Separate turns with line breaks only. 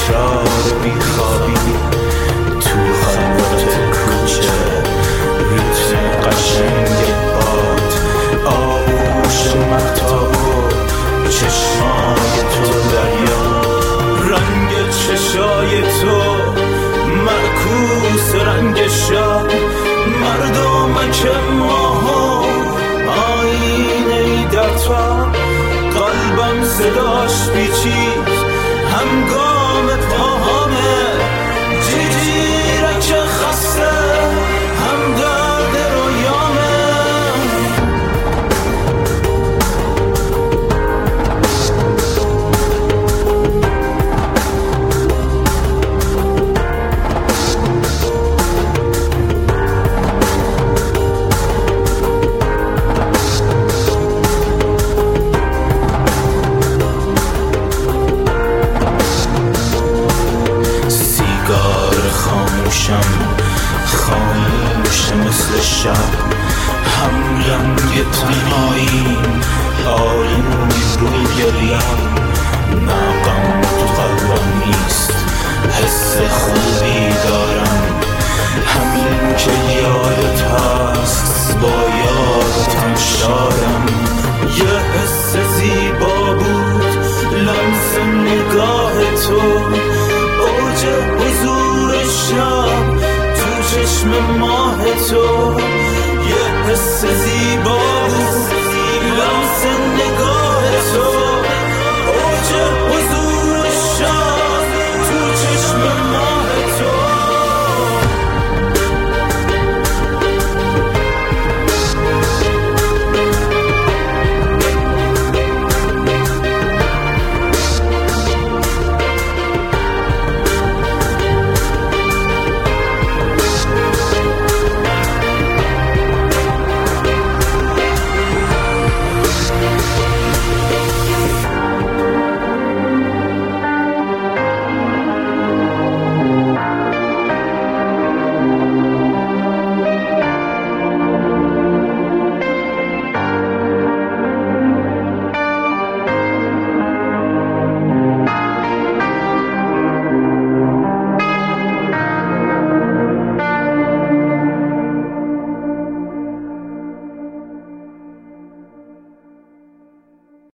تکرار بیخوابی تو خلوت کوچه، ریتم قشنگ باد، آغوش مهتاب و چشمای تو دریا، رنگ چشای تو معکوس رنگ شب، مردمک ماها آینه ای در تا، قلبم صداش پیچید همگام پاهامه، جیجیرک خسته هم درد رویامه. خاموش مثل شب، هم رنگ تنهایی آرومی روی لب، نه غم تو قلبم نیست، حس خوبی دارم، همین که یادت هست با یادتم شادم. یه حس زیبا بود لمس نگاه تو، اوج حضور شب تو چشم ماه تو، یه حس